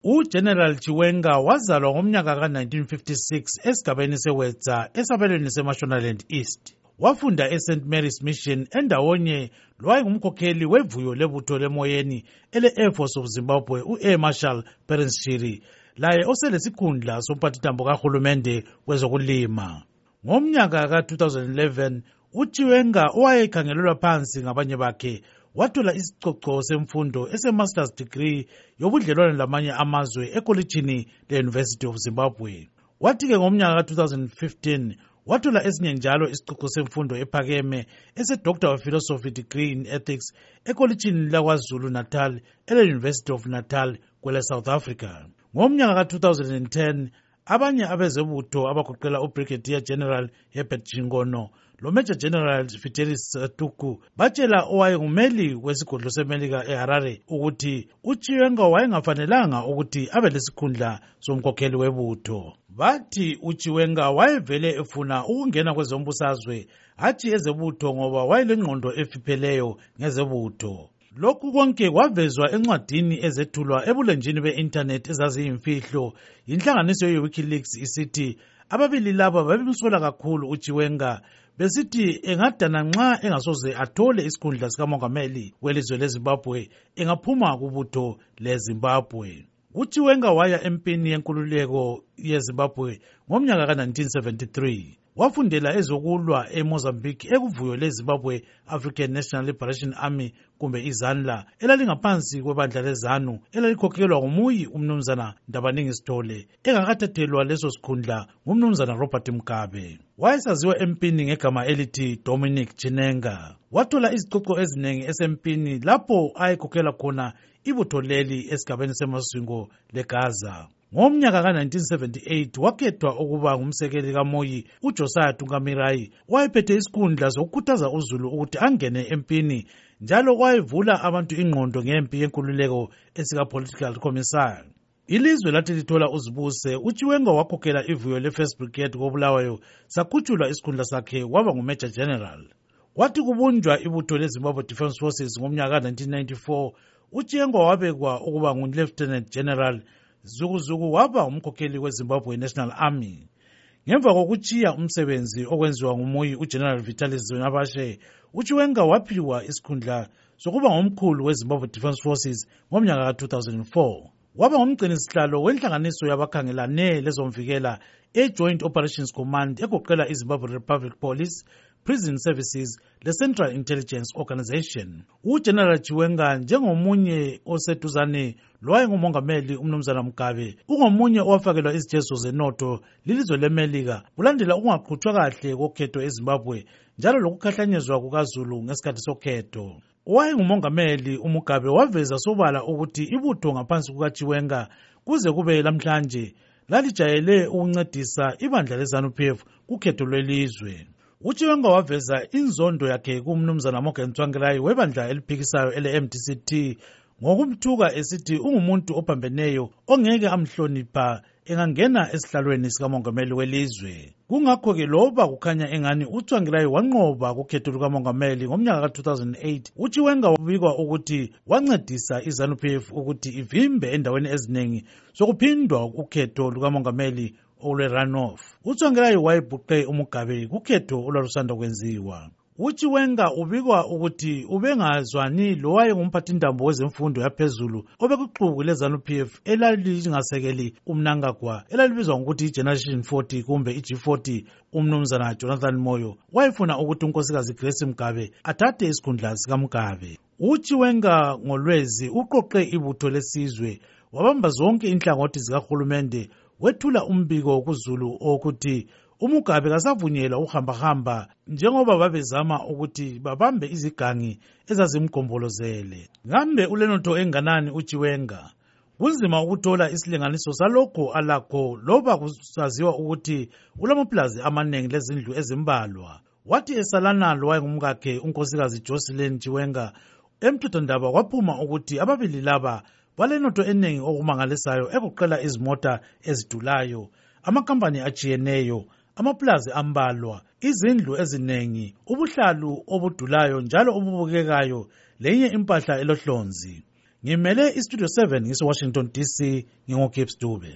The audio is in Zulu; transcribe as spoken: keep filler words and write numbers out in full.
uGeneral Chiwenga wazalwa ngomnyaka ka nineteen fifty-six esigabeni seWetza esabelweni seMashonaland East. Wafunda eSaint Mary's Mission endawonye lwayengumkhokheli wevuyo lebutho lemoyeni ele Air Force of Zimbabwe uAir Marshal Perence Shiri, laye oselesikhundla somphathitambo kahulumende wezokulima. Ngomnyaka ka two thousand eleven uChiwenga owayekhangelelwa phansi ngabanye bakhe wathola isicoco semfundo ese-master's degree yobudlelwane lamanye amazwe ekolitshini le-University of Zimbabwe. Wathi-ke ngomnyaka ka two thousand fifteen wathola esinye njalo isicoco semfundo ephakeme ese-Doctor of Philosophy degree in Ethics ekolitshini laKwaZulu Natal ele-University of Natal kwele South Africa. Ngomnyaka ka two thousand ten abanye abezebutho abagoqela uBrigadier General Herbert Chingono lo Major General Fidelis Tuku batshela owayengumeli wesigodlo seMelika eHarare ukuthi uChiwenga wayengafanelanga ukuthi abe lesikhundla somkhokheli webutho. Bathi uChiwenga wayevele efuna ukungena kwezombusazwe hathi ezebutho ngoba wayelengqondo efipheleyo ngezebutho. Lokhu konke kwavezwa encwadini ezethulwa ebulenjini be-internet ezaziyimfihlo yinhlanganiso ye-WikiLeaks isithi ababili laba babemsola kakhulu uChiwenga besithi engadana nxa engasoze athole isikhundla sikamongameli welizwe leZimbabwe engaphuma kubutho leZimbabwe. uChiwenga waya empini yenkululeko yeZimbabwe ngomnyaka ka nineteen seventy-three. Wafundela ezokulwa eMozambique ekuvuyo leZimbabwe African National Liberation Army kumbe iZANLA elalingaphansi kwebandla leZANU elalikhokhelwa ngumuyi umnumzana Ndabaningi Sithole engakathathelwa leso sikhundla ngumnumzana Robert Mugabe. Wayesaziwa empini ngegama elithi Dominic Chinenga. Wathola izicoco ezinengi esempini lapho ayekhokhela khona ibutho leli esigabeni seMasvingo leGaza. Ngomnyaka ka nineteen seventy-eight wakhethwa ukuba ngumsekeli kaMoyi uJosiah Tungamirayi wayephethe isikhundla sokukhuthaza uZulu ukuthi angene empini njalo wayevula abantu ingqondo ngempi yenkululeko esika political commissar. Ilizwe lathi lithola uzibuse uChiwenga wakhokhela ivuyo le-First Brigade koBulawayo sakhutshulwa isikhundla sakhe waba nguMajor General. Kwathi kubunjwa ibutho leZimbabwe Defence Forces ngomnyaka ka nineteen ninety-four uChiwenga wabekwa ukuba ngu-Lieutenant General Zukuzuku waba umkhokheli weZimbabwe National Army. Ngemva kokuchiya umsebenzi okwenziwa nguMoyi uGeneral Vitalis Zinabashe, uChiwenga waphiwa isikhundla sokuba ngumkhulu weZimbabwe Defence Forces ngomnyaka ka two thousand four. Waba ngumgcinisihlalo wenhlanganiso yabakhangelane lezomvikela e-Joint Operations Command egoqela iZimbabwe Republic Police, Prison Services le-Central Intelligence Organization. uGeneral Chiwenga njengomunye oseduzane lowayengumongameli umnumzana Mugabe ungomunye owafakelwa izijezo zenotho lilizwe leMelika kulandela ukungaqhutshwa kahle kokhetho eZimbabwe njalo lokukhahlanyezwa kukaZulu ngesikhathi sokhetho. Owayengumongameli uMugabe waveza sobala ukuthi ibutho ngaphansi kukaChiwenga kuze kube lamhlanje lalijayele ukuncedisa ibandla leZANU-P F kukhetho lwelizwe. uChiwenga waveza inzondo yakhe kumnumzana Morgan Tsvangirai webandla eliphikisayo ele-M D C T ngokumthuka esithi ungumuntu ophambeneyo ongeke amhlonipha engangena esihlalweni sikamongameli welizwe. Kungakho-ke loba kukhanya engani uTsvangirai wanqoba kukhetho lukamongameli ngomnyaka ka two thousand eight, uChiwenga wabikwa ukuthi wancedisa iZANU-P F ukuthi ivimbe endaweni eziningi sokuphindwa ukhetho lukamongameli olwe-runoff. uTsvangirai wayebhuqe uMugabe kukhetho olwalusanda kwenziwa. uChiwenga ubikwa ukuthi ubengazwani lowayengumphathintambo wezemfundo yaphezulu obekuxuku leZANU-P F elalingasekeli uMnangagwa elalibizwa ngokuthi iGeneration forty kumbe iG forty. umnumzana Jonathan Moyo wayefuna ukuthi unkosikazi Grace Mugabe athathe isikhundla sikaMugabe. uChiwenga ngolwezi uqoqe ibutho lesizwe wabamba zonke inhlangothi zikahulumende wethula umbiko kuZulu ukuthi uMugabe kasavunyelwa uhamba-hamba njengoba babezama ukuthi babambe izigangi ezazimgombolozele. Ngambe ulenotho enganani uChiwenga? Kunzima ukuthola isilinganiso salokho alakho loba kusaziwa ukuthi ulamapulazi amaningi lezindlu ezimbalwa. Wathi esalana lowayengumkakhe unkosikazi Jocelyn Chiwenga emthethwandaba kwaphuma ukuthi ababili laba balenotho eningi okumangalisayo egoqela izimota ezidulayo, amakampani achiyeneyo, amapulazi ambalwa, izindlu eziningi, ubuhlalu obudulayo njalo obubukekayo lenye impahla elohlonzi. ngimele istudio seven ngise-Washington D C, nginguGibbs Dube.